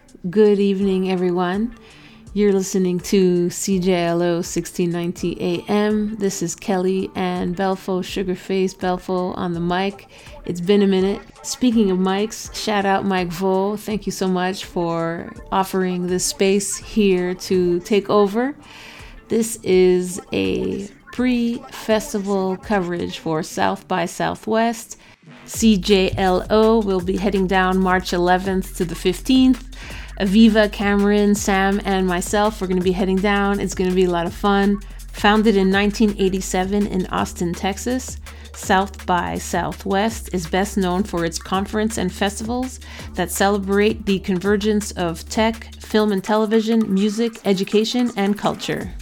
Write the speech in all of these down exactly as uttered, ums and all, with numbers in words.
Good evening, everyone. You're listening to C J L O sixteen ninety A M. This is Kelly and Belfo, Sugarface Belfo on the mic. It's been a minute. Speaking of mics, shout out Mike Vo. Thank you so much for offering this space here to take over. This is a pre-festival coverage for South by Southwest. C J L O will be heading down March eleventh to the fifteenth. Aviva, Cameron, Sam, and myself are going to be heading down. It's going to be a lot of fun. Founded in nineteen eighty-seven in Austin, Texas, South by Southwest is best known for its conference and festivals that celebrate the convergence of tech, film and television, music, education, and culture.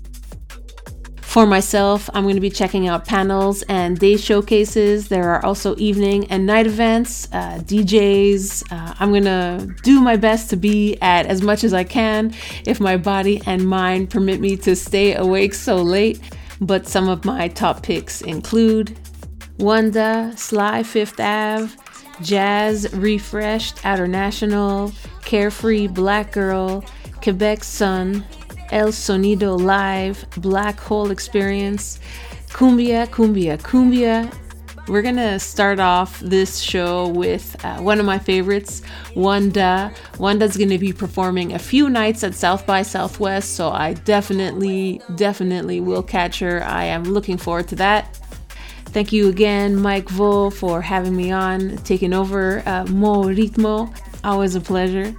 For myself, I'm going to be checking out panels and day showcases. There are also evening and night events, uh, D Js. Uh, I'm going to do my best to be at as much as I can if my body and mind permit me to stay awake so late. But some of my top picks include Wanda, Sly Fifth Avenue, Jazz Refreshed, Outer National, Carefree Black Girl, Quebec Sun, El Sonido Live, Black Hole Experience, Cumbia, Cumbia, Cumbia. We're gonna start off this show with uh, one of my favorites, Wanda. Wanda's gonna be performing a few nights at South by Southwest, so I definitely, definitely will catch her. I am looking forward to that. Thank you again, Mike Vo, for having me on, taking over uh, Mo Ritmo. Always a pleasure.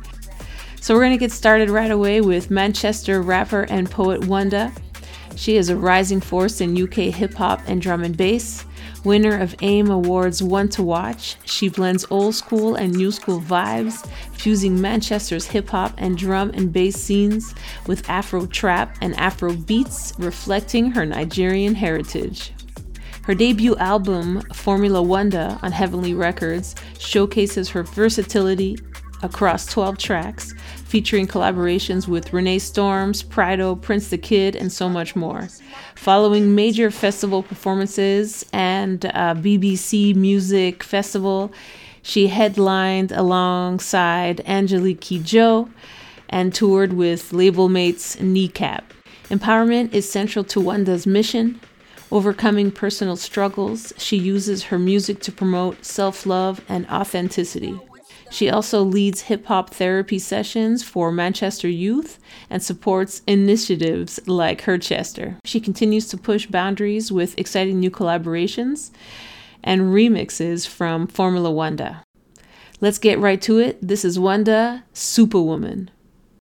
So we're going to get started right away with Manchester rapper and poet Wanda. She is a rising force in U K hip-hop and drum and bass. Winner of AIM Awards One to Watch, she blends old school and new school vibes, fusing Manchester's hip-hop and drum and bass scenes with Afro trap and Afro beats, reflecting her Nigerian heritage. Her debut album, Formula Wanda, on Heavenly Records, showcases her versatility across twelve tracks, featuring collaborations with Renee Storms, Prido, Prince the Kid, and so much more. Following major festival performances and a B B C Music Festival, she headlined alongside Angelique Kidjo and toured with label mates Kneecap. Empowerment is central to Wanda's mission. Overcoming personal struggles, she uses her music to promote self-love and authenticity. She also leads hip-hop therapy sessions for Manchester youth and supports initiatives like Herchester. She continues to push boundaries with exciting new collaborations and remixes from Formula Wanda. Let's get right to it. This is Wanda, Superwoman.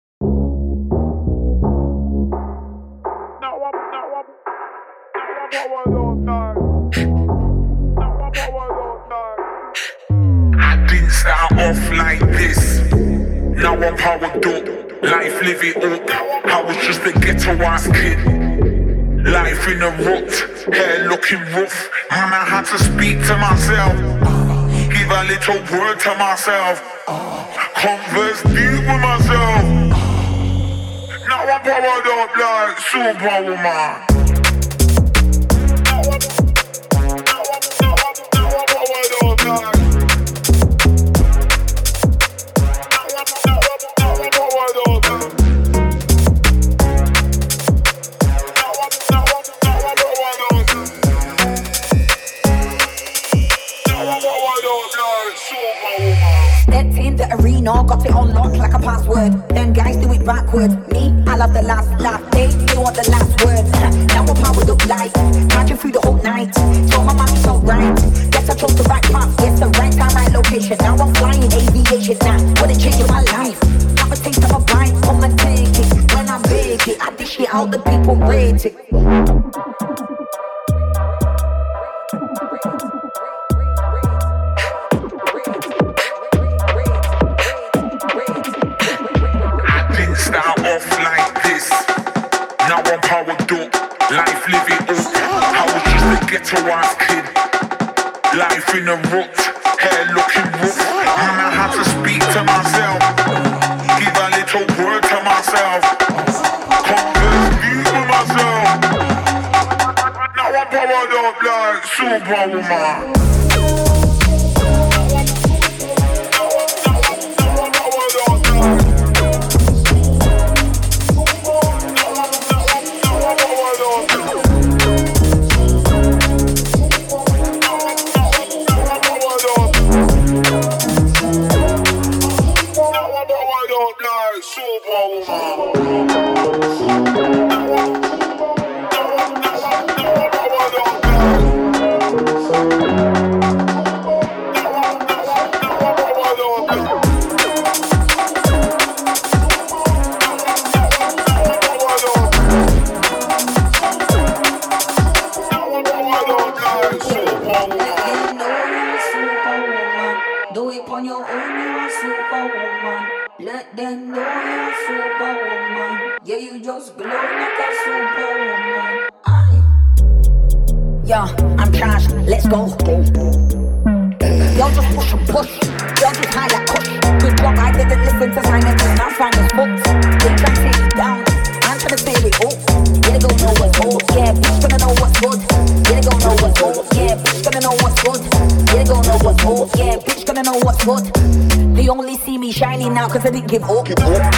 Start off like this. Now I'm powered up, life live it up. I was just a ghetto ass kid. Life in a rut, hair looking rough. And I had to speak to myself, give a little word to myself, converse deep with myself. Now I'm powered up like Superwoman. Stepped in the arena, got it unlocked like a password. Them guys do it backward. Me, I love the last laugh. They, they want the last word. Now I'm powered up like marching through the whole night. Told my mommy so right. Guess I chose the right path. Yes, the right time, right location. Now I'm flying aviation. Now, what a change in my life. Have a taste of a bite, come and take it. When I bake it, I dish it out, the people rate it. Start off like this. Now I'm powered up, life live it up. I was just a ghetto ass kid. Life in a rut, hair looking rough. And I had to speak to myself, give a little word to myself, converse deep with myself. Now I'm powered up like Superwoman. Now I'm powered up like Yeah, I'm trash, let's go. Y'all just push and push. Y'all just high like kush. Good job, I didn't listen to Simon and now Simon's books. They try to tear you down, I'm trying to tear it up. You don't know what's good, yeah, bitch gonna know what's good. You don't know what's good, yeah, bitch gonna know what's good. You don't know what's good, yeah, bitch gonna know what's good. They only see me shining now cause I didn't give up.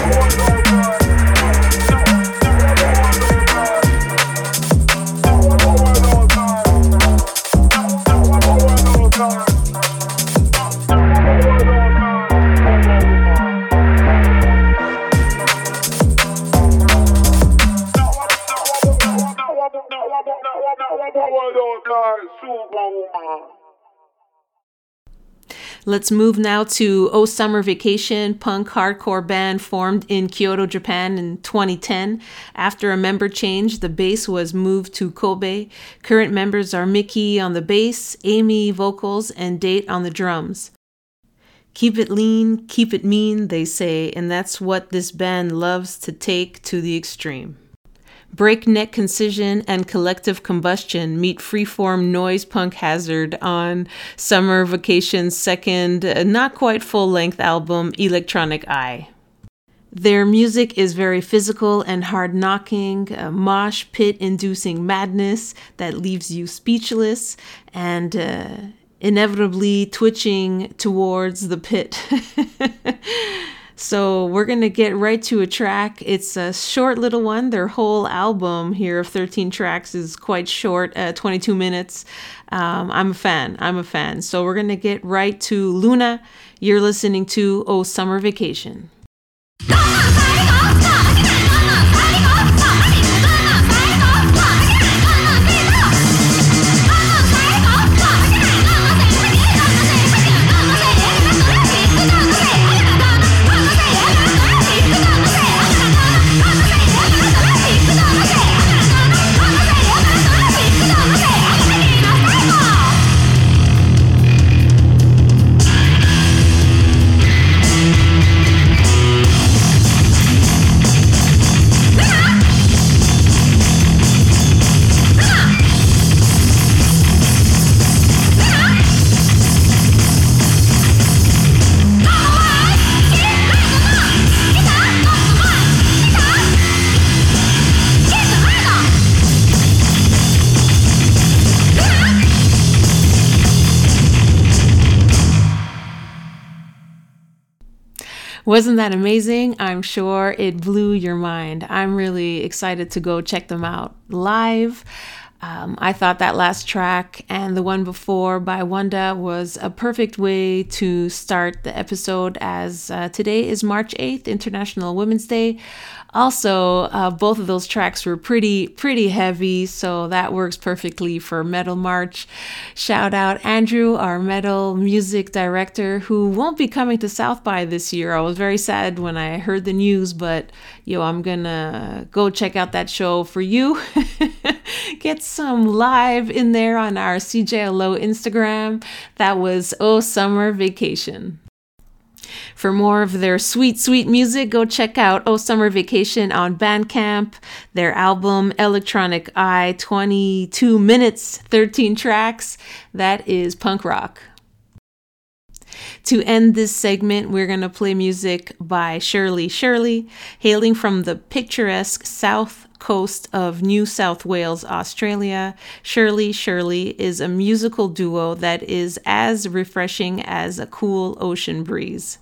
Let's move now to Oh Summer Vacation, punk hardcore band formed in Kyoto, Japan in twenty ten. After a member change, the bass was moved to Kobe. Current members are Mickey on the bass, Amy vocals, and Date on the drums. Keep it lean, keep it mean, they say, and that's what this band loves to take to the extreme. Breakneck concision and collective combustion meet freeform noise punk hazard on Summer Vacation's second, uh, not quite full-length album, Electronic Eye. Their music is very physical and hard-knocking, a mosh pit-inducing madness that leaves you speechless and uh, inevitably twitching towards the pit. So we're going to get right to a track. It's a short little one. Their whole album here of thirteen tracks is quite short, uh, twenty-two minutes. Um, I'm a fan. I'm a fan. So we're going to get right to Luna. You're listening to Oh Summer Vacation. Wasn't that amazing? I'm sure it blew your mind. I'm really excited to go check them out live. Um, I thought that last track and the one before by Wanda was a perfect way to start the episode, as uh, today is March eighth, International Women's Day. Also, uh, both of those tracks were pretty, pretty heavy, so that works perfectly for Metal March. Shout out Andrew, our metal music director, who won't be coming to South by this year. I was very sad when I heard the news, but yo, I'm gonna go check out that show for you. Get some live in there on our C J L O Instagram. That was Oh Summer Vacation. For more of their sweet, sweet music, go check out Oh Summer Vacation on Bandcamp. Their album, Electronic Eye, twenty-two minutes, thirteen tracks. That is punk rock. To end this segment, we're going to play music by Shirley Shirley, hailing from the picturesque south coast of New South Wales, Australia. Shirley Shirley is a musical duo that is as refreshing as a cool ocean breeze.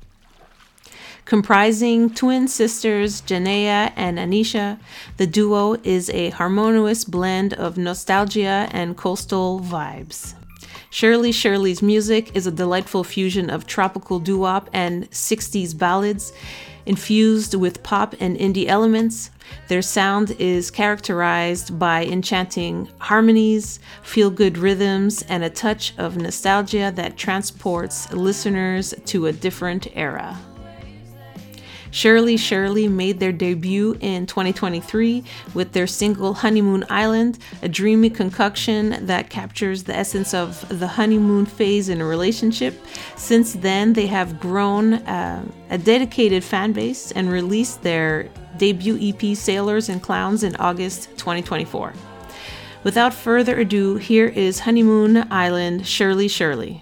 Comprising twin sisters Janea and Anisha, the duo is a harmonious blend of nostalgia and coastal vibes. Shirley Shirley's music is a delightful fusion of tropical doo-wop and sixties ballads, infused with pop and indie elements. Their sound is characterized by enchanting harmonies, feel-good rhythms, and a touch of nostalgia that transports listeners to a different era. Shirley Shirley made their debut in twenty twenty-three with their single Honeymoon Island, a dreamy concoction that captures the essence of the honeymoon phase in a relationship. Since then, they have grown uh, a dedicated fan base and released their debut E P Sailors and Clowns in August twenty twenty-four. Without further ado, here is Honeymoon Island, Shirley Shirley.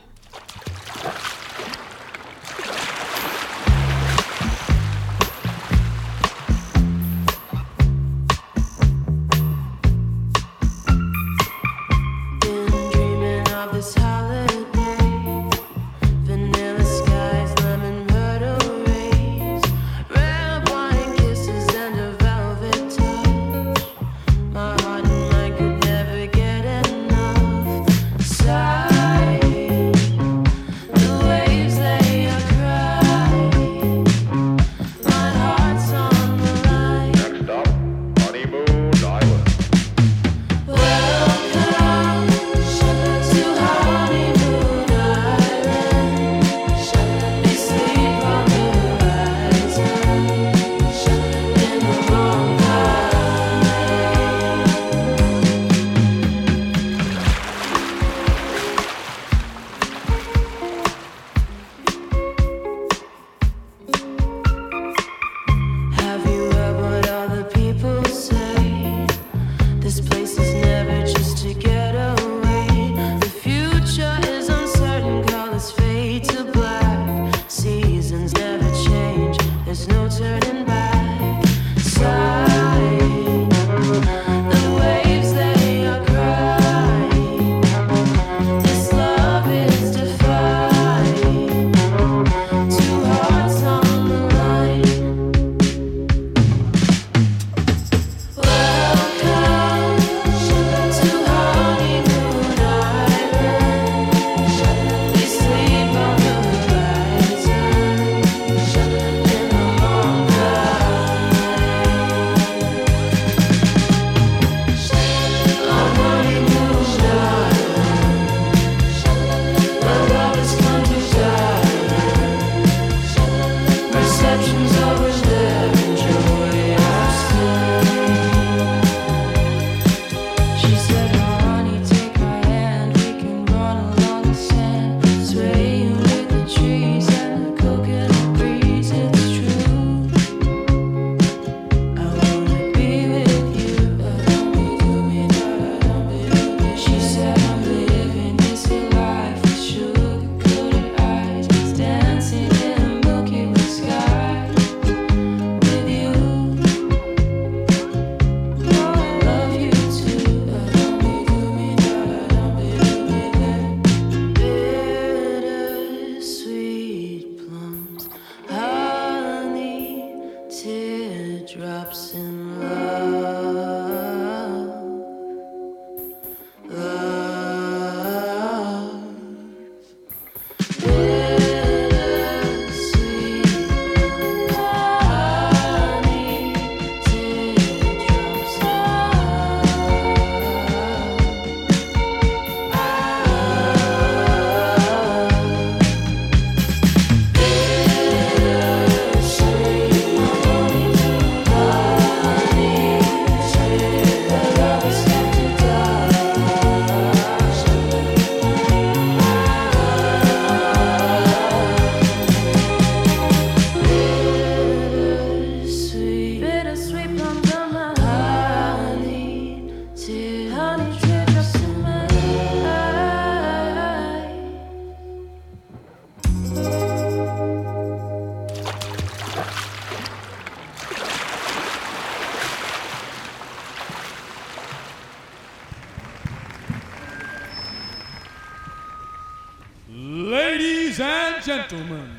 Ladies and gentlemen,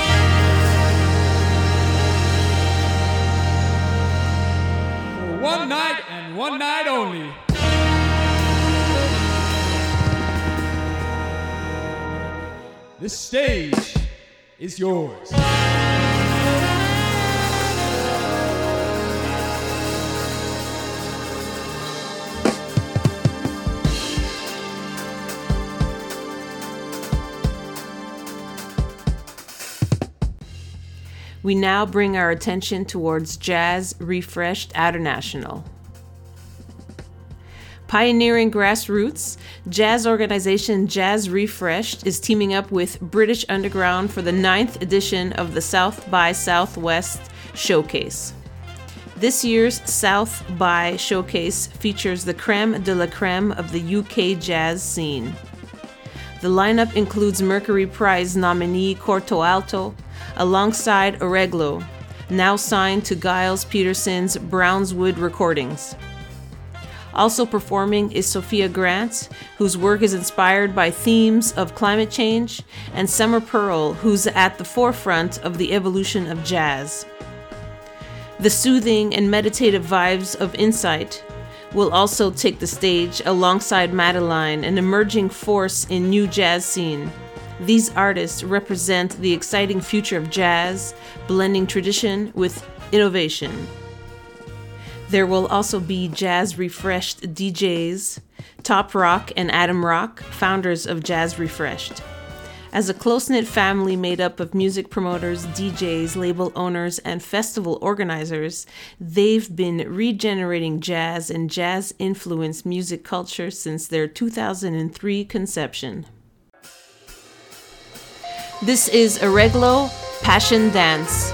for one night and one night only, this stage is yours. We now bring our attention towards Jazz Refreshed Outernational. Pioneering grassroots, jazz organization Jazz Refreshed is teaming up with British Underground for the ninth edition of the South by Southwest Showcase. This year's South by Showcase features the creme de la creme of the U K jazz scene. The lineup includes Mercury Prize nominee Corto Alto, alongside Oreglo, now signed to Giles Peterson's Brownswood Recordings. Also performing is Sophia Grant, whose work is inspired by themes of climate change, and Summer Pearl, who's at the forefront of the evolution of jazz. The soothing and meditative vibes of Insight will also take the stage alongside Madeline, an emerging force in new jazz scene. These artists represent the exciting future of jazz, blending tradition with innovation. There will also be Jazz Refreshed D Js, Top Rock and Adam Rock, founders of Jazz Refreshed. As a close-knit family made up of music promoters, D Js, label owners, and festival organizers, they've been regenerating jazz and jazz-influenced music culture since their two thousand three conception. This is Oreglo, Passion Dance.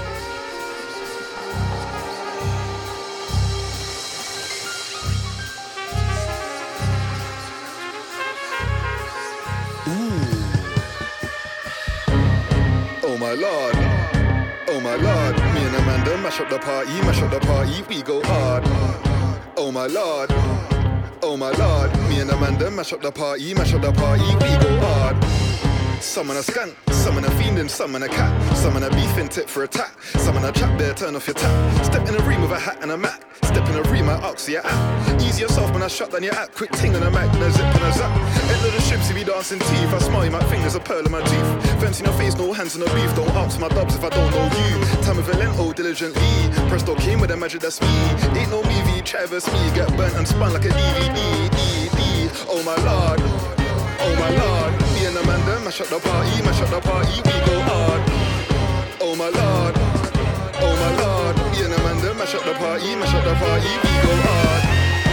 Oh my lord, oh my lord, me and Amanda mash up the party, mash up the party, we go hard. Oh my lord, oh my lord, me and Amanda mash up the party, mash up the party, we go hard. Some on a skunk, some on a fiend and some on a cat. Some on a beefing tip for attack. Some on a trap bear, turn off your tap. Step in a room with a hat and a mat. Step in a room, I ask your app. Ease yourself when I shut down your app. Quick ting on a Mac, then a zip and a zap. End of the ships if you dancing teeth. I smile, you might think there's a pearl in my teeth. Fence in your face, no hands on the beef. Don't ask my dubs if I don't know you. Time with Valento, diligently. Presto came with a magic, that's me. Ain't no movie, Travis me. Get burnt and spun like a D V D. D, D. Oh my lord, oh my lord. Me and Amanda mash up the party, mash up the party, we go hard. Oh my lord, oh my lord. Me and Amanda mash up the party, mash up the party, we go hard.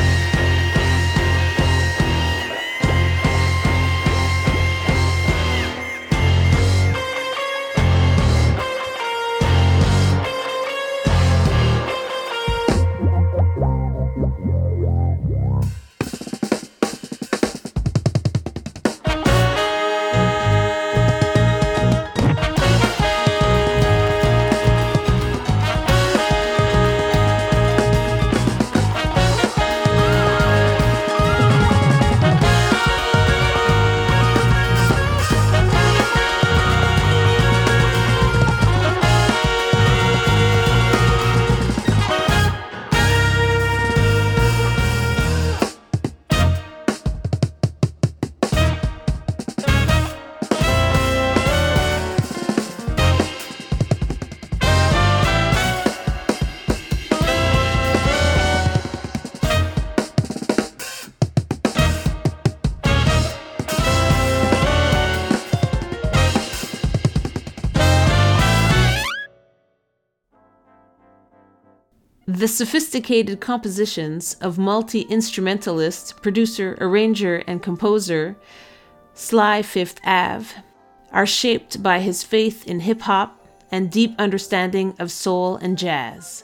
The sophisticated compositions of multi-instrumentalist, producer, arranger, and composer Sly Fifth Ave are shaped by his faith in hip-hop and deep understanding of soul and jazz.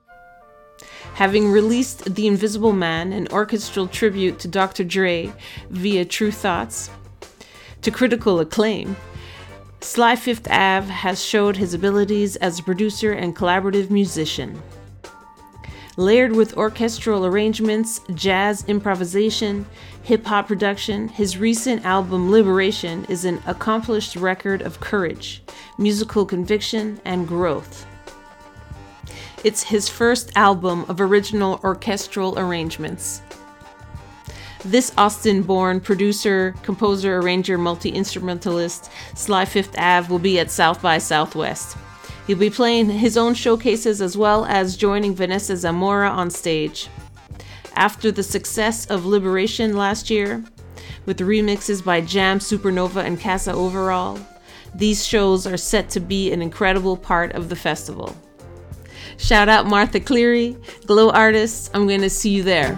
Having released The Invisible Man, an orchestral tribute to Doctor Dre via True Thoughts, to critical acclaim, Sly Fifth Ave has showed his abilities as a producer and collaborative musician. Layered with orchestral arrangements, jazz improvisation, hip-hop production, his recent album Liberation is an accomplished record of courage, musical conviction, and growth. It's his first album of original orchestral arrangements. This Austin-born producer, composer, arranger, multi-instrumentalist Sly Fifth Ave will be at South by Southwest. He'll be playing his own showcases as well as joining Vanessa Zamora on stage. After the success of Liberation last year, with remixes by Jam, Supernova, and Casa Overall, these shows are set to be an incredible part of the festival. Shout out Martha Cleary, Glow Artists. I'm going to see you there.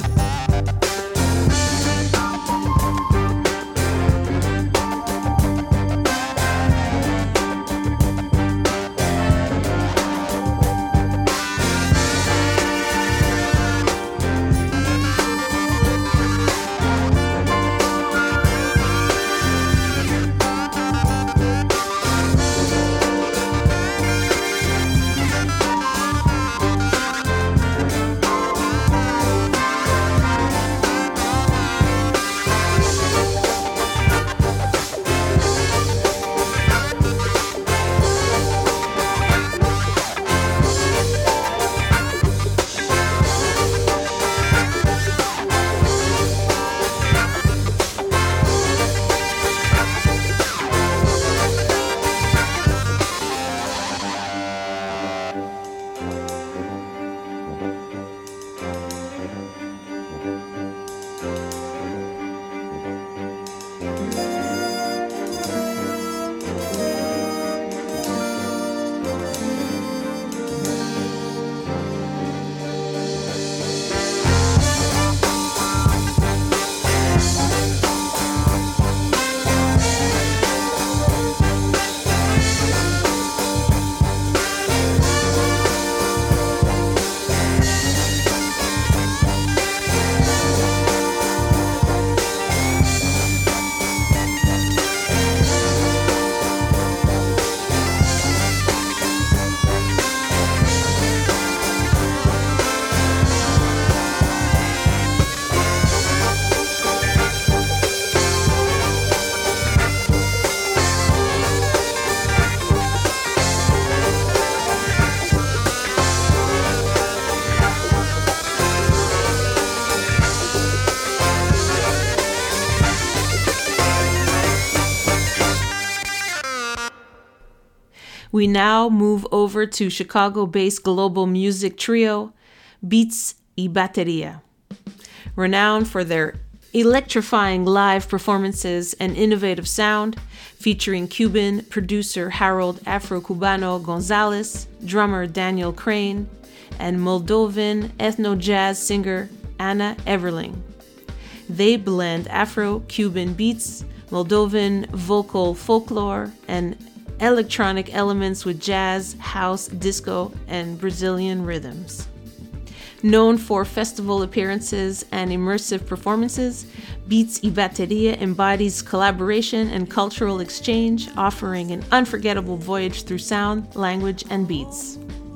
We now move over to Chicago-based global music trio, Beats y Bateria. Renowned for their electrifying live performances and innovative sound, featuring Cuban producer Harold Afro-Cubano Gonzalez, drummer Daniel Crane, and Moldovan ethno-jazz singer Anna Everling. They blend Afro-Cuban beats, Moldovan vocal folklore, and electronic elements with jazz, house, disco, and Brazilian rhythms. Known for festival appearances and immersive performances, Beats y Bateria embodies collaboration and cultural exchange, offering an unforgettable voyage through sound, language, and beats.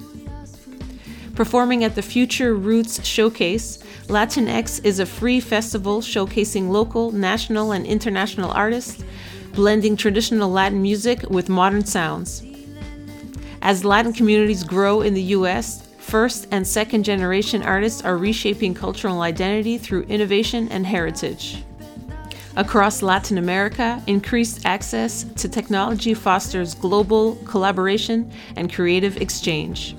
Performing at the Future Roots Showcase, Latinx is a free festival showcasing local, national, and international artists, blending traditional Latin music with modern sounds. As Latin communities grow in the U S, first and second generation artists are reshaping cultural identity through innovation and heritage. Across Latin America, increased access to technology fosters global collaboration and creative exchange.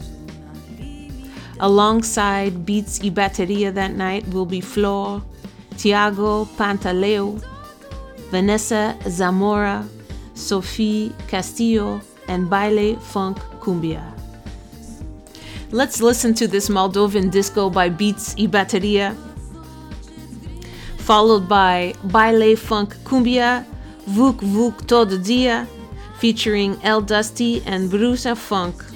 Alongside Beats y Bateria that night will be Flor, Tiago Pantaleo, Vanessa Zamora, Sophie Castillo, and Baile Funk Cumbia. Let's listen to this Moldovan disco by Beats y Bateria, followed by Baile Funk Cumbia, Vuk Vuk Todo Dia, featuring El Dusty and Brusa Funk.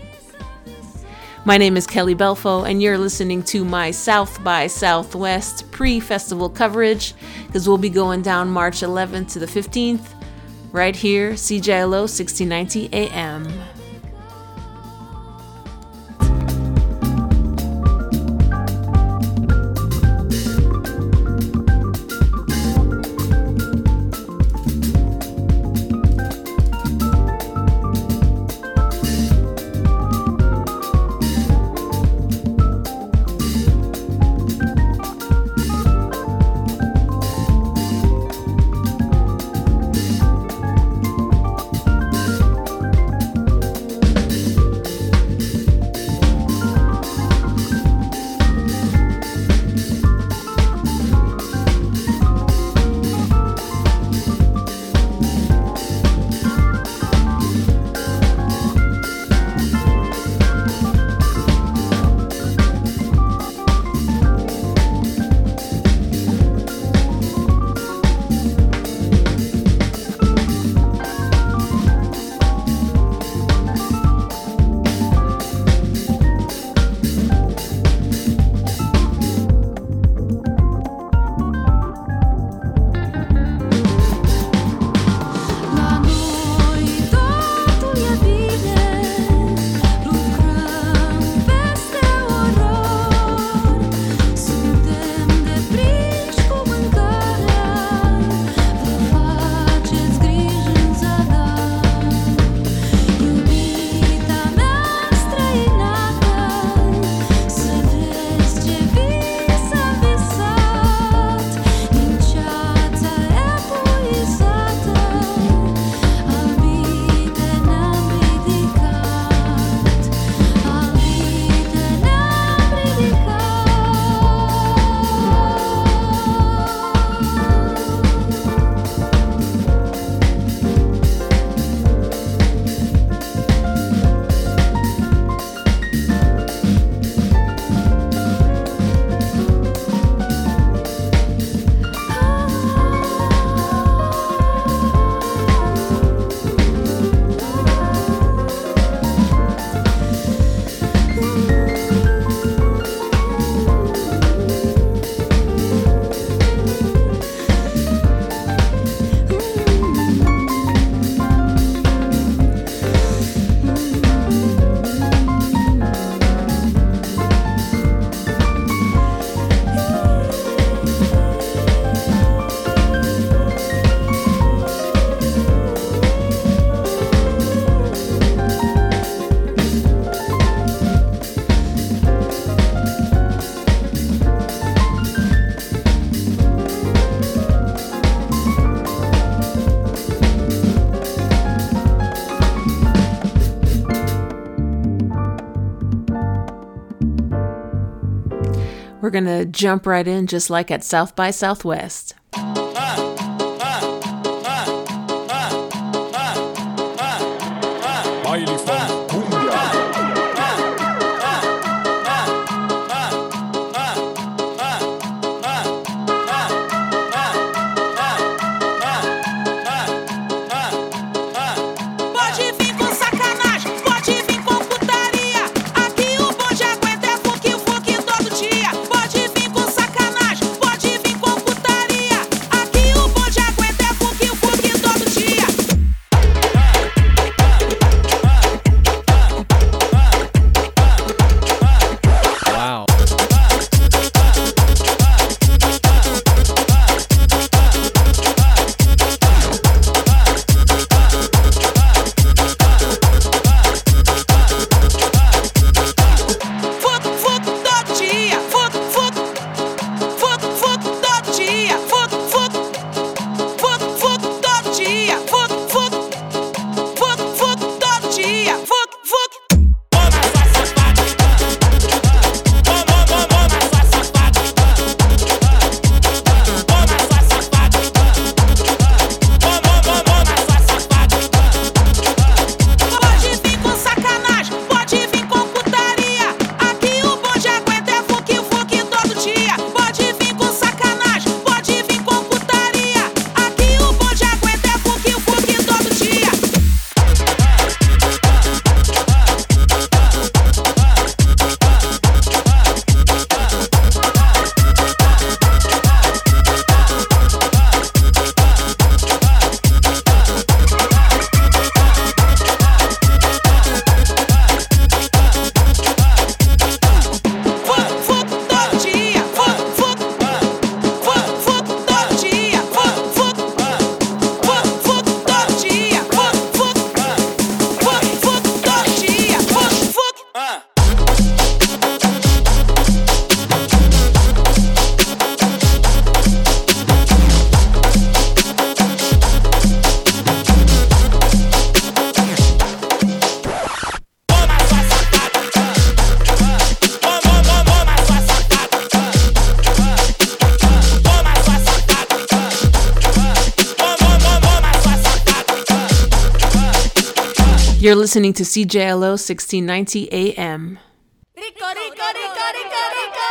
My name is Kelly Belfo, and you're listening to my South by Southwest pre-festival coverage, because we'll be going down March eleventh to the fifteenth, right here, C J L O sixteen ninety A M. We're going to jump right in just like at South by Southwest. Baile funk, cumbia. Pode vir com sacanagem, pode vir com putaria. Aqui o bonde aguenta é funk, funk todo dia. Pode vir com sacanagem, pode vir com putaria. Aqui o bonde aguenta é funk, funk todo dia. Wow. Funk, funk todo dia. Funk, funk. Funk, funk todo dia. Funk, funk. Funk, funk todo dia. Funk, funk. Funk, funk todo dia. Funk, funk. Toma sua safada. Toma, toma, toma sua safada. Toma sua safada. Toma, toma, toma sua safada. Pode vir com sacanagem, pode vir com putaria. Aqui o bonde aguenta é funk, funk todo dia. Pode vir com sacanagem, pode vir com putaria. Aqui o bonde aguenta é funk, funk todo dia. Funk, funk todo dia. Funk, funk. Funk, funk todo dia. Funk, funk. Funk, funk todo dia. Funk, funk. Funk, funk todo dia. Funk, funk. Toma sua safada. Toma, toma, toma sua safada. Toma sua safada. Toma, toma, toma sua safada. You're listening to C J L O sixteen ninety A M. Rico, rico, rico, rico, rico.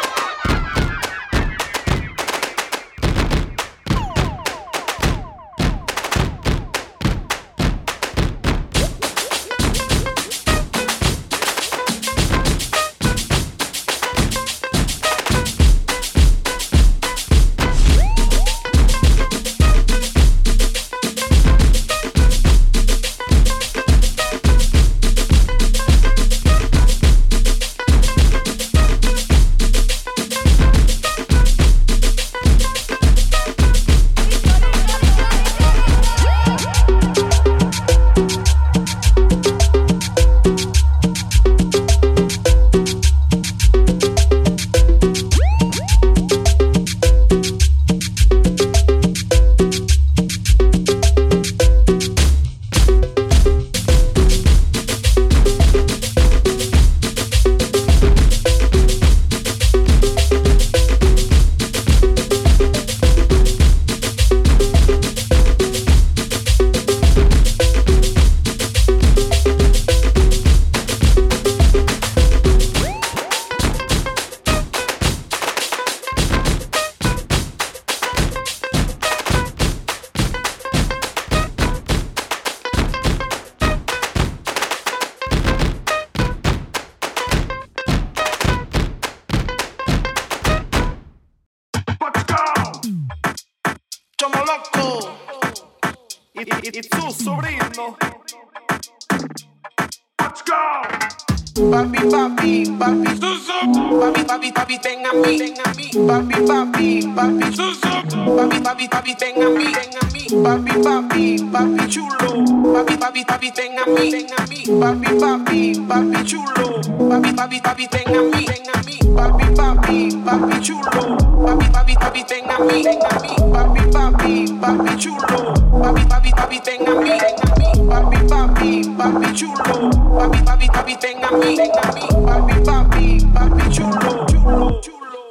Chomo loco y, y, y su sobrino. Let's go. Papi, papi, papi, papi, papi, papi, ten a mí, papi, papi, papi, papi, papi, papi, ten a mí, papi, papi, papi, chulo, papi, papi, papi, ten a mí, papi, papi, papi, chulo, papi, papi, papi, ten a mí, papi, papi, papi, chulo, papi, papi, papi, ten a mí, papi, papi, papi, chulo, papi, papi, papi, ten a mí, papi, papi, papi, chulo, papi, papi, papi, ten a mí, papi, papi, papi, chulo, chulo, chulo.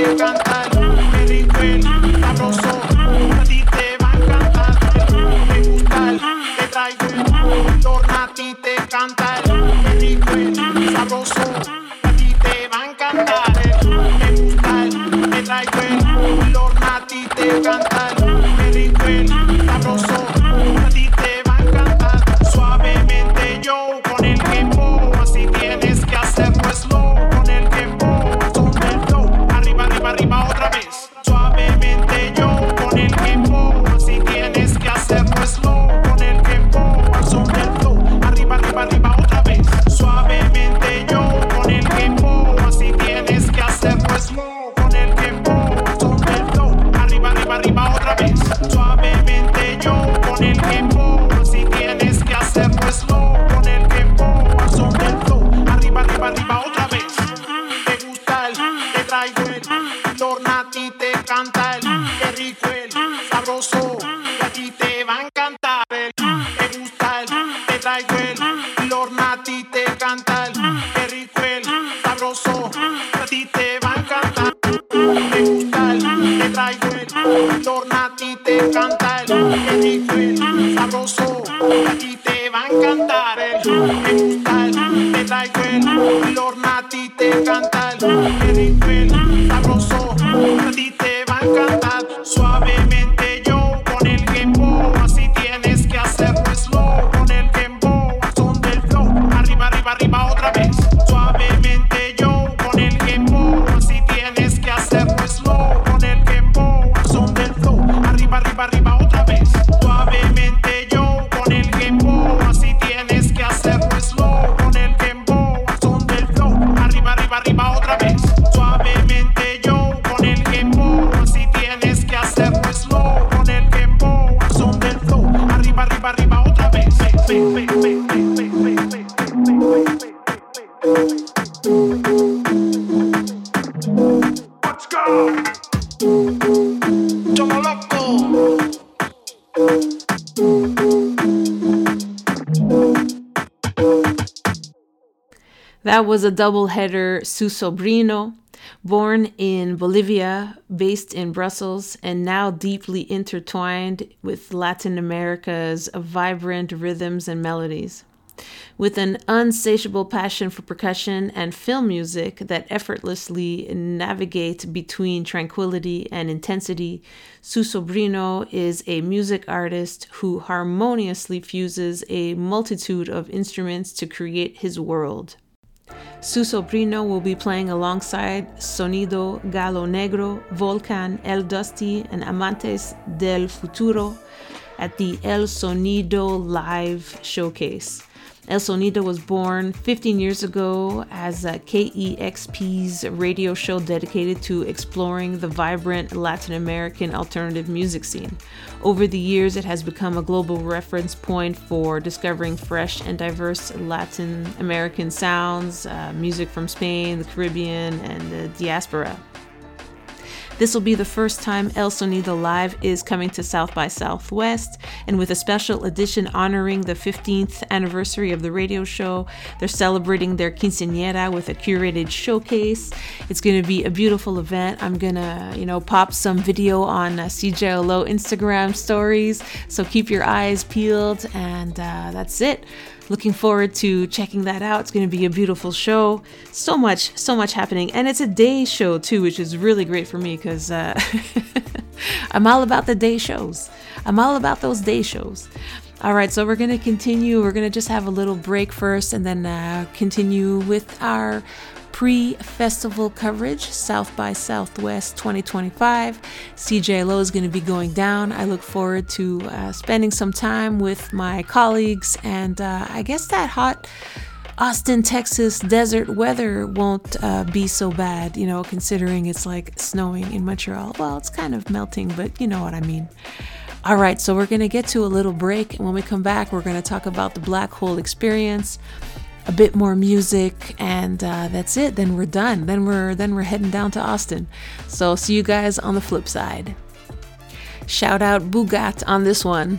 cantar, qué rico el sabroso, a ti te va a encantar, te gusta el, te traigo el torna, a ti te canta el, qué rico el sabroso, a ti te va a encantar el, te gusta el, te traigo el torna, a ti te canta el, qué rico el sabroso, a ti te va a encantar, suavemente yo con el tiempo, así tienes que hacerlo slow, con el tiempo, son del flow, arriba, arriba, arriba otra vez, suavemente yo con el tiempo, así tienes que hacerlo slow, con el tiempo, son del flow, arriba, arriba, arriba otra vez, suavemente yo con el tiempo, así tienes que hacerlo slow, con el tiempo, son del flow, arriba, arriba, arriba otra vez, suavemente yo con el tiempo, así tienes que hacerlo slow, con el tiempo, son del flow, arriba, arriba, arriba otra vez, te gusta el, te traigo el, torna a ti te canta el, qué rico el, sabroso, y a ti te va a encantar el, te gusta el, te traigo el, torna a ti te canta el, qué rico el, sabroso, a ti te va a encantar, te gusta el, te traigo el, torna a ti te canta el, qué rico el, sabroso, a ti te va a encantar el, te gusta el, te traigo el, torna a ti te canta el, qué rico el, sabroso, a ti te va a encantar, suavemente yo con el tiempo, así tienes que hacerlo slow, con el tiempo, son del flow, arriba, arriba, arriba otra vez, suavemente yo con el tiempo, así tienes que hacerlo slow, con el tiempo, son del flow, arriba, arriba, arriba otra vez, suavemente yo con el tiempo, así tienes que hacerlo slow, con el tiempo, son del flow, arriba, arriba, arriba otra vez, suavemente yo con el tiempo, así tienes que hacerlo slow, con el tiempo, son del flow, arriba, arriba, arriba otra vez. Let's go. Chomo loco. That was a double-header, Su Sobrino, born in Bolivia, based in Brussels, and now deeply intertwined with Latin America's vibrant rhythms and melodies. With an unsatiable passion for percussion and film music that effortlessly navigate between tranquility and intensity, Su Sobrino is a music artist who harmoniously fuses a multitude of instruments to create his world. Su Sobrino will be playing alongside Sonido Galo Negro, Volcan, El Dusty, and Amantes del Futuro at the El Sonido Live Showcase. El Sonido was born fifteen years ago as a K E X P's radio show dedicated to exploring the vibrant Latin American alternative music scene. Over the years, it has become a global reference point for discovering fresh and diverse Latin American sounds, uh, music from Spain, the Caribbean, and the diaspora. This will be the first time El Sonido Live is coming to South by Southwest, and with a special edition honoring the fifteenth anniversary of the radio show, they're celebrating their quinceañera with a curated showcase. It's going to be a beautiful event. I'm going to, you know, pop some video on uh, C J L O Instagram stories, so keep your eyes peeled, and uh, that's it. Looking forward to checking that out. It's going to be a beautiful show. So much, so much happening. And it's a day show too, which is really great for me because uh, I'm all about the day shows. I'm all about those day shows. All right, so we're going to continue. We're going to just have a little break first and then uh, continue with our pre-festival coverage, South by Southwest twenty twenty-five. C J L O is going to be going down. I look forward to uh, spending some time with my colleagues, and uh, I guess that hot Austin, Texas desert weather won't uh, be so bad, you know, considering it's like snowing in Montreal. Well, it's kind of melting, but you know what I mean. All right, so we're going to get to a little break, and when we come back, we're going to talk about the Black Hole Experience, a bit more music, and uh, that's it. Then we're done. Then we're then we're heading down to Austin. So see you guys on the flip side. Shout out Bugat on this one.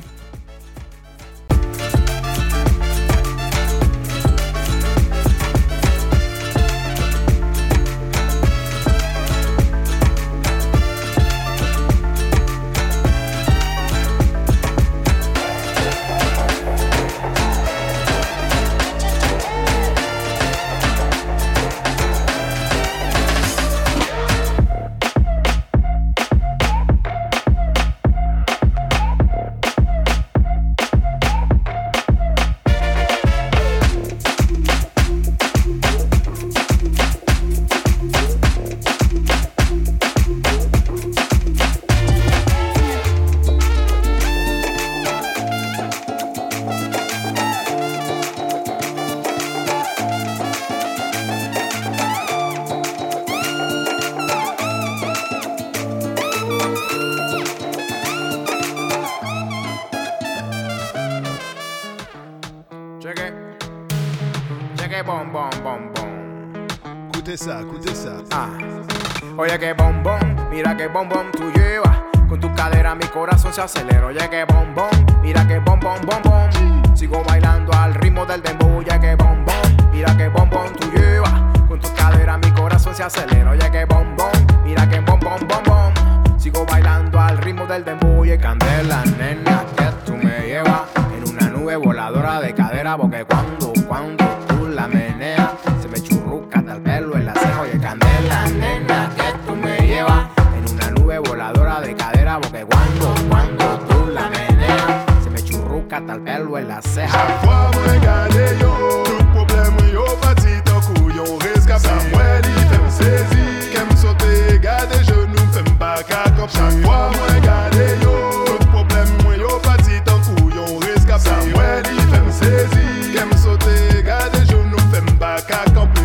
que bom, bom, bom, bom. Écoutez ça, écoutez ça. Ah. Oye que bombón, mira que bombón tú llevas. Con tu cadera mi corazón se acelera. Oye que bombón, mira que bombón, bombón. Sigo bailando al ritmo del dembow. Oye que bombón, mira que bombón tú llevas. Con tu cadera mi corazón se acelera. Oye que bombón, mira que bombón, bombón. Sigo bailando al ritmo del dembow. Oye candela, nena, que tú me llevas en una nube voladora de cadera. Porque cuando, cuando tú la meneas, se me churruca hasta el pelo en la ceja. Oye candela, nena, que tú me llevas en una nube voladora de cadera. Porque cuando, cuando tú la meneas, se me churruca hasta el pelo en la ceja. Chaque fois moi gade yo, tout problème yo parti tant kou yon rescapé. Ça moi li fait me saisir, qu'aime sauter gade genou fait me pas qu'à camper. Chaque fois moi gade yo, tout problème moi yo parti tant kou yon rescapé. Ça moi li fait me saisir, qu'aime sauter gade genou fait me pas qu'à camper.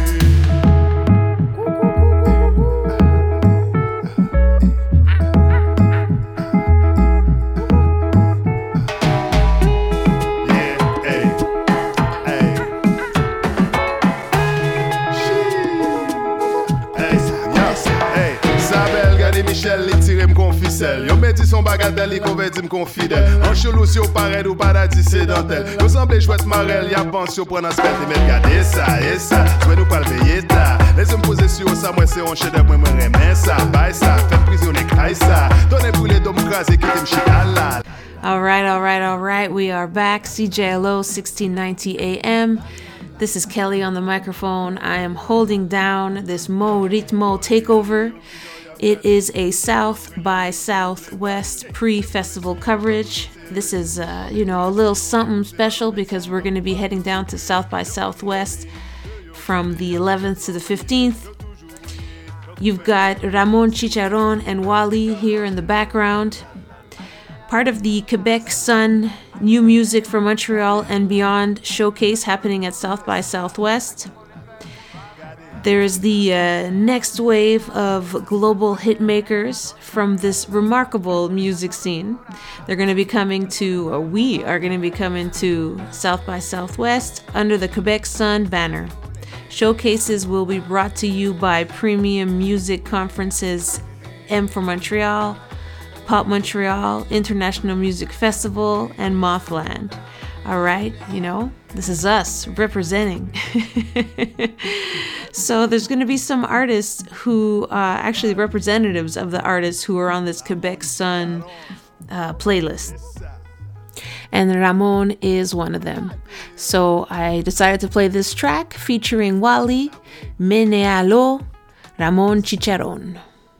Michel li tire m kon ficelle. Yo meti son bagatelle, li konverti m kon fidèle. En chelou si yo pared ou paradis sédentaire. Yo semble chouette marel, ya pense yo pren aspect. Mais regardez ça, et ça, souhait nous pal veiller ta. Laisse me poser sur ça, moi c'est un chef-d'œuvre, moi me remet ça. Baille ça, fait prisonnier, caille ça. Donnez pour les dom crasé, quitte m chita là. All right, all right, all right. We are back. C J L O sixteen ninety A M. This is Kelly on the microphone. I am holding down this Mo Ritmo takeover. It is a South by Southwest pre-festival coverage. This is, uh, you know, a little something special because we're going to be heading down to South by Southwest from the eleventh to the fifteenth. You've got Ramon Chicharron and Wally here in the background. Part of the Quebec Sun New Music for Montreal and Beyond showcase happening at South by Southwest. There's the uh, next wave of global hit makers from this remarkable music scene. They're going to be coming to, or we are going to be coming to South by Southwest under the Quebec Sun banner. Showcases will be brought to you by Premium Music Conferences M for Montreal, Pop Montreal, International Music Festival, and Mothland. All right, you know, this is us representing. So there's going to be some artists who, uh, actually representatives of the artists who are on this Quebec Sun uh, playlist. And Ramon is one of them. So I decided to play this track featuring Wally, Menealo, Ramon Chicharron.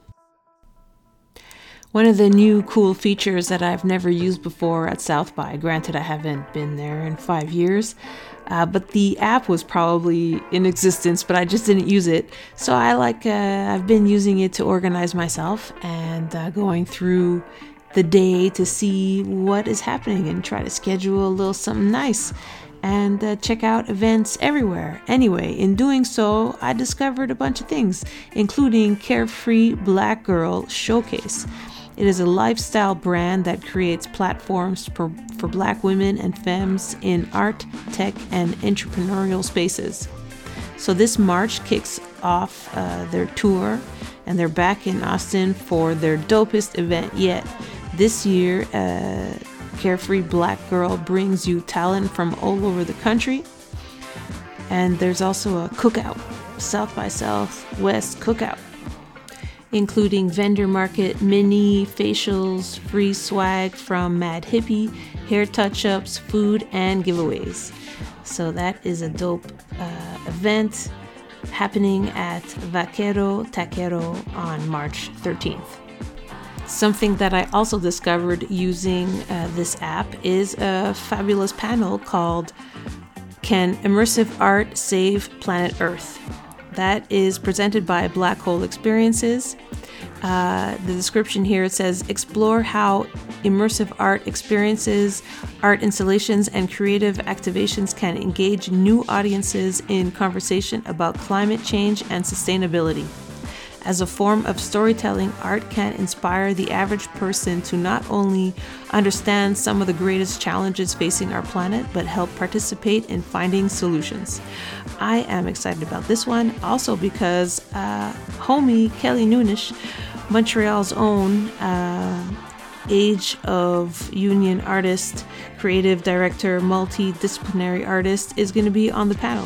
One of the new cool features that I've never used before at South by, granted I haven't been there in five years, uh, but the app was probably in existence, but I just didn't use it. So I like, uh, I've been using it to organize myself and uh, going through the day to see what is happening and try to schedule a little something nice and uh, check out events everywhere. Anyway, in doing so, I discovered a bunch of things, including Carefree Black Girl Showcase. It is a lifestyle brand that creates platforms for, for Black women and femmes in art, tech, and entrepreneurial spaces. So this March kicks off uh, their tour, and they're back in Austin for their dopest event yet. This year, uh, Carefree Black Girl brings you talent from all over the country. And there's also a cookout, South by Southwest cookout, including vendor market, mini facials, free swag from Mad Hippie, hair touch-ups, food, and giveaways. So that is a dope uh, event happening at Vaquero Taquero on March thirteenth. Something that I also discovered using uh, this app is a fabulous panel called Can Immersive Art Save Planet Earth? That is presented by Black Hole Experiences. Uh, the description here, it says, explore how immersive art experiences, art installations, and creative activations can engage new audiences in conversation about climate change and sustainability. As a form of storytelling, art can inspire the average person to not only understand some of the greatest challenges facing our planet, but help participate in finding solutions. I am excited about this one, also because uh, homie Kelly Nunes, Montreal's own uh, Age of Union artist, creative director, multidisciplinary artist, is going to be on the panel.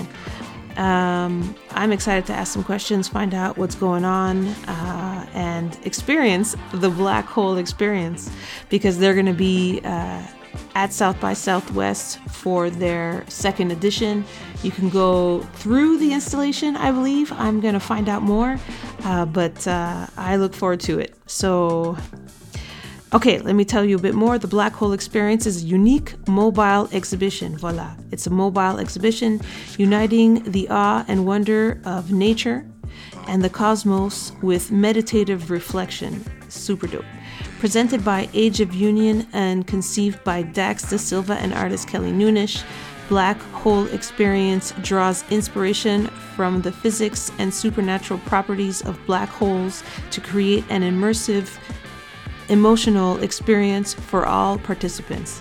Um, I'm excited to ask some questions, find out what's going on, uh, and experience the Black Hole experience, because they're going to be uh, at South by Southwest for their second edition. You can go through the installation, I believe. I'm going to find out more, uh, but uh, I look forward to it. So... Okay, let me tell you a bit more. The Black Hole Experience is a unique mobile exhibition. Voila. It's a mobile exhibition uniting the awe and wonder of nature and the cosmos with meditative reflection. Super dope. Presented by Age of Union and conceived by Dax Da Silva and artist Kelly Nunes, Black Hole Experience draws inspiration from the physics and supernatural properties of black holes to create an immersive emotional experience for all participants.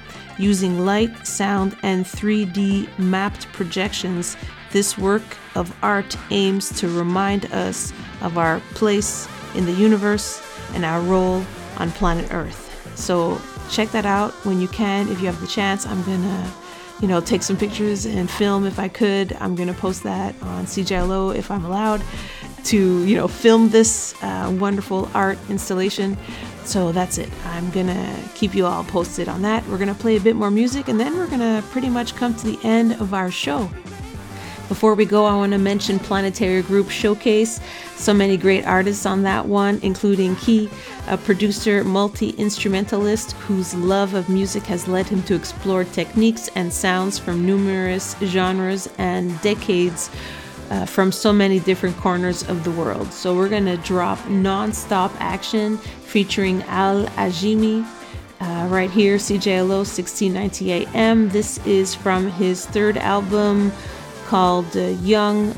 Using light, sound, and three D mapped projections, this work of art aims to remind us of our place in the universe and our role on planet Earth. So check that out when you can, if you have the chance. I'm gonna, you know, take some pictures and film if I could. I'm gonna post that on C J L O if I'm allowed to, you know, film this uh, wonderful art installation. So that's it. I'm gonna keep you all posted on that. We're gonna play a bit more music, and then we're gonna pretty much come to the end of our show. Before we go, I want to mention Planetary Group Showcase. So many great artists on that one, including Key, a producer, multi-instrumentalist whose love of music has led him to explore techniques and sounds from numerous genres and decades uh, from so many different corners of the world. So we're going to drop non-stop action featuring Al Ajimi uh, right here, C J L O sixteen ninety A M. This is from his third album called uh, Young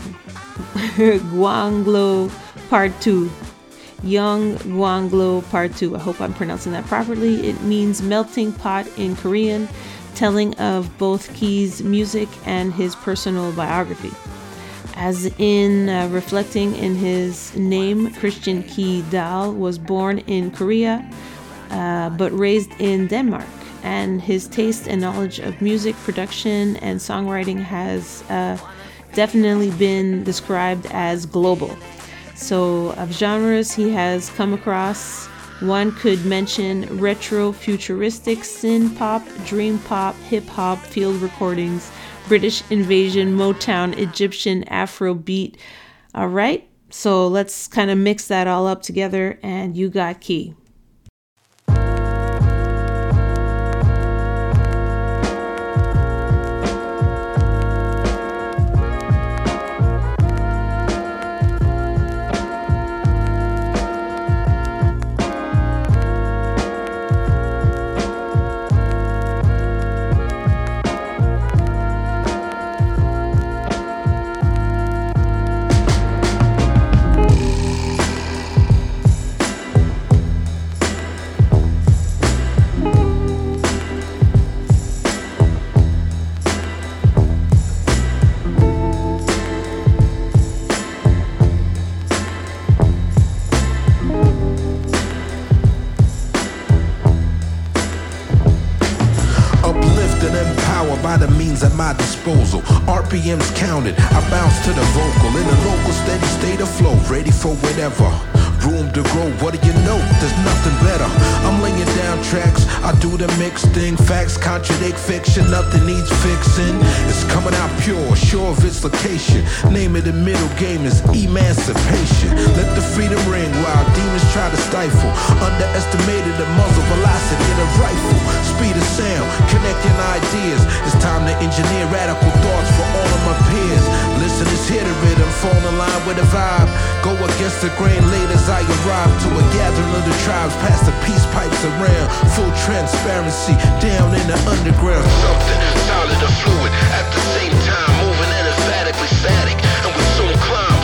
Gwanglo Part two. Young Gwanglo Part two. I hope I'm pronouncing that properly. It means melting pot in Korean, telling of both Key's music and his personal biography. As in uh, reflecting in his name, Christian Key Dahl was born in Korea, uh, but raised in Denmark. And his taste and knowledge of music production and songwriting has uh, definitely been described as global. So of genres he has come across, one could mention retro, futuristic, synth pop, dream pop, hip hop, field recordings, British invasion, Motown, Egyptian, Afrobeat. All right, so let's kind of mix that all up together, and you got Key. R P Ms counted, I bounce to the vocal in a local steady state of flow, ready for whatever. Room to grow, what do you know? There's nothing better. I'm laying down tracks, I do the mixed thing. Facts contradict fiction, nothing needs fixing. It's coming out pure, sure of its location. Name of the middle game is emancipation. Let the freedom ring while demons try to stifle. Underestimated the muzzle velocity of the rifle. Speed of sound, connecting ideas. It's time to engineer radical thoughts for all of my peers. Listeners hear the rhythm, fall in line with the vibe. Go against the grain late as I arrive to a gathering of the tribes. Pass the peace pipes around. Full transparency down in the underground. Something solid or fluid at the same time, moving and emphatically static. And with soul climb, I raise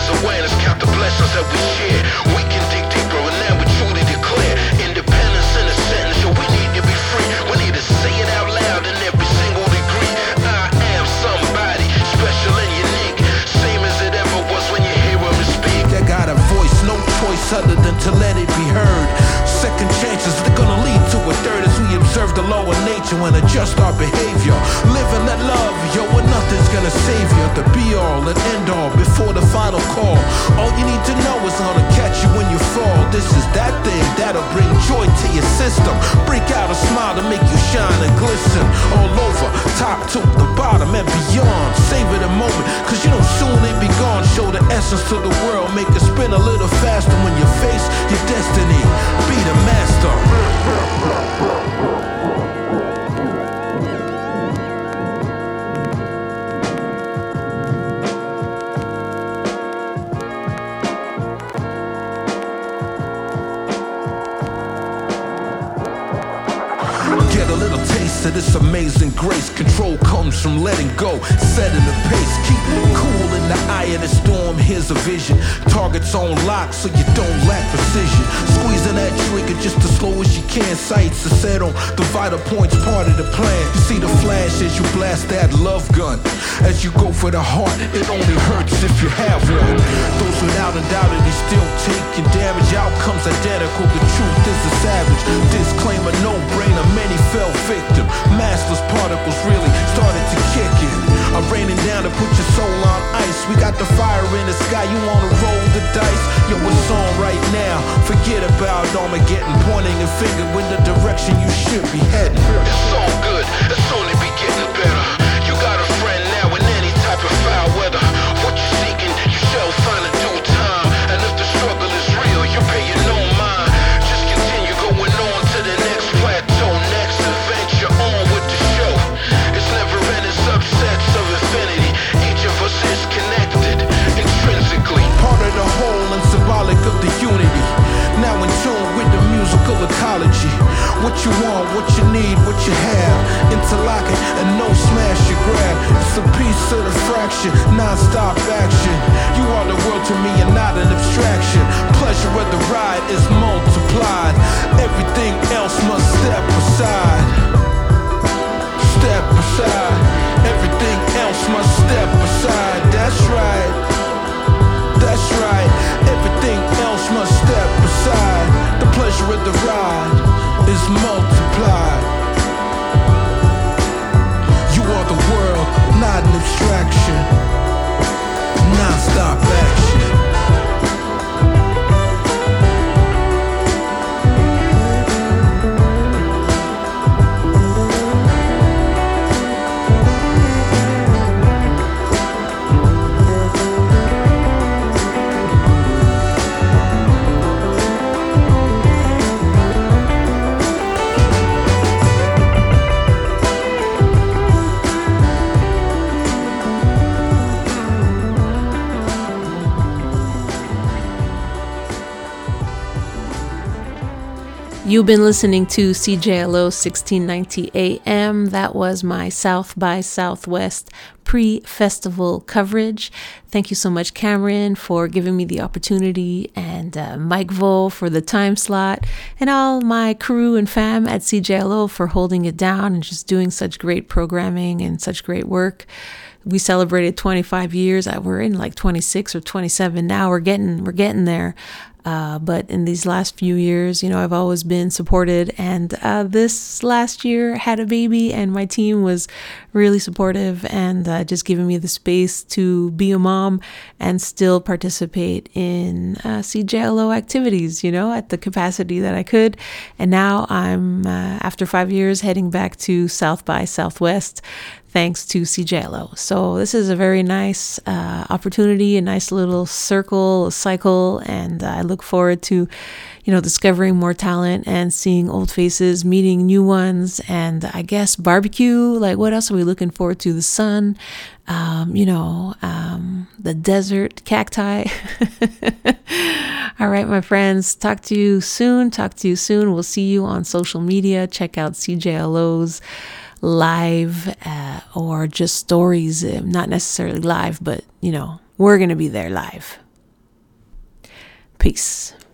raise awareness, count the blessings that we share. We can dig deeper and now we truly declare independence in a sentence. Yo, we need to be free. We need to say it out loud in every single degree. I am somebody special and unique, same as it ever was when you hear him speak. I got a voice, no choice other than to let it be heard. Second chances, they're gonna lead to a third as we observe the law of nature and adjust our behavior. Live and let love, yo, and nothing's gonna save you. The be all and end all before the final call. All you need to know is gonna catch you when you fall. This is that thing that'll bring joy to your system. Break out a smile to make you shine and glisten. All over, top to the bottom and beyond. Savor the moment, cause you know soon it be gone. Show the essence to the world, make it spin a little faster when you face your destiny. Be the master. Get a little taste of this amazing grace. Control comes from letting go, setting the pace. Keep cool in the eye of the storm. Here's a vision. Targets on lock so you don't lack precision. Squeezing that trigger just as slow as you can. Sights are set on the vital points, part of the plan. You see the flash as you blast that love gun. As you go for the heart, it only hurts if you have one. Those without a doubt it is still taking damage. Outcomes identical, the truth is a savage. Disclaimer, no-brainer, many fell victim. Massless particles really started to kick in. I'm raining down to put your soul on ice. We got the fire in the sky, you wanna roll the dice? Yo, it's on right now. Forget about Armageddon, pointing a finger in the direction you should be heading. It's all good, it's only be getting better. You got a friend now in any type of foul weather. What you seeking, you shall find in due time. And if the struggle is real, you pay it no mind. Just continue going on to the next plateau, next adventure, on with the show. It's never ending subsets of infinity. Each of us is connected intrinsically. Part of the whole and symbolic of the unity. Now in tune with the musical ecology. What you want, what you need, what you have. Interlocking and no smash you grab. It's a piece of the fraction, non-stop action. You are the world to me and not an abstraction. Pleasure of the ride is multiplied. Everything else must step aside. Step aside. Everything else must step aside. That's right. That's right. Everything else must step aside. The pleasure of the ride is multiplied. You are the world, not an abstraction. Non-stop action. You've been listening to C J L O sixteen ninety A M. That was my South by Southwest pre-festival coverage. Thank you so much, Cameron, for giving me the opportunity, and uh, Mike Vo for the time slot, and all my crew and fam at C J L O for holding it down and just doing such great programming and such great work. We celebrated twenty-five years. We're in like twenty-six or twenty-seven now. We're getting we're getting there. Uh, but in these last few years, you know, I've always been supported, and uh, this last year had a baby, and my team was really supportive and uh, just giving me the space to be a mom and still participate in uh, C J L O activities, you know, at the capacity that I could. And now I'm, uh, after five years, heading back to South by Southwest, thanks to C J L O. So this is a very nice uh, opportunity, a nice little circle, a cycle, and uh, I look forward to, you know, discovering more talent and seeing old faces, meeting new ones, and I guess barbecue. Like, what else are we looking forward to? The sun, um, you know, um, the desert, cacti. All right, my friends, talk to you soon. Talk to you soon. We'll see you on social media. Check out C J L O's live uh, or just stories, not necessarily live, but you know, we're going to be there live. Peace.